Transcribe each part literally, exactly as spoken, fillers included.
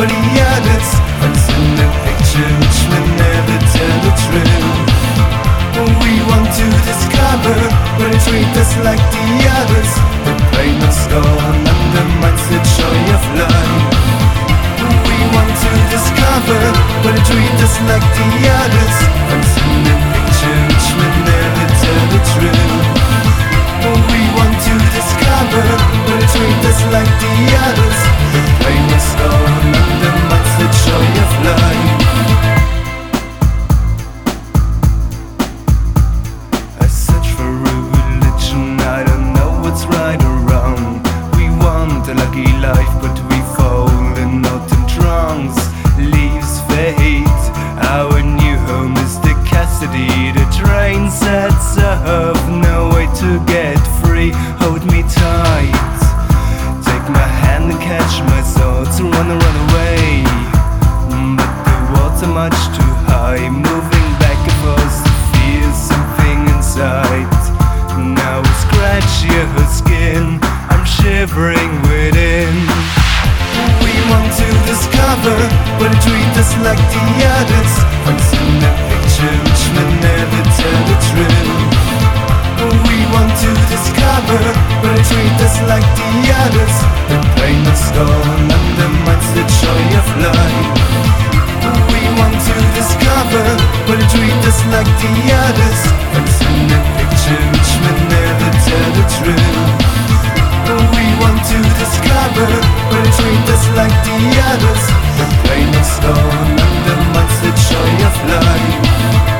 for the others. What's in the picture which will never tell the truth. We want to discover, but they treat us like the others. The pain of scorn undermines the joy of life. We want to discover, but they treat us like the others. What's in the picture which will never tell the truth. We want to discover, but they treat us like the others. The pain of scorn undermines the joy of life. I search for a religion, I don't know what's right or wrong. We want a lucky life, but we fall in autumn trance. Leaves fade, our new home is the Cassidy. The train sets off, no way to get free. Hold me tight, take my hand and catch my thoughts, run and run away. But the walls are much too high, moving back and forth to feel something inside. Now I scratch your skin, I'm shivering within. We want to discover, but they treat us like the others. What's in the picture which will never tell the truth. We want to discover, but they treat us like the others. The pain of scorn undermines the joy of life. We want to discover, but they treat us like the others. What's in the picture which will never tell the truth. We want to discover, but they treat us like the others. The pain of scorn undermines the joy of life.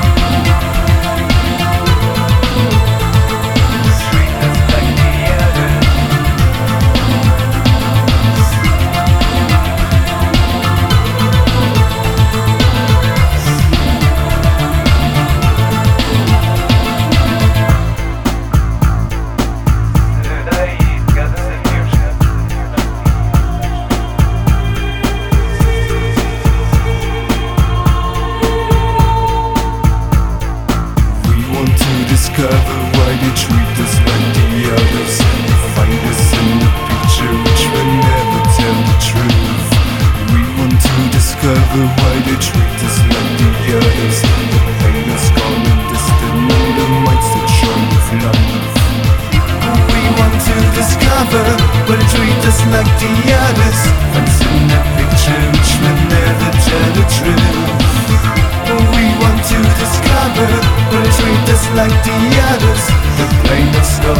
Discover why they treat us like the others. Find us in the picture which will never tell the truth. We want to discover why they treat us like the others. The pain is gone and distant, undermines the joy of life. We want to discover why they treat us like the others. What's in the picture which will never tell the truth. We want to discover, but they treat us like the others. The pain of scorn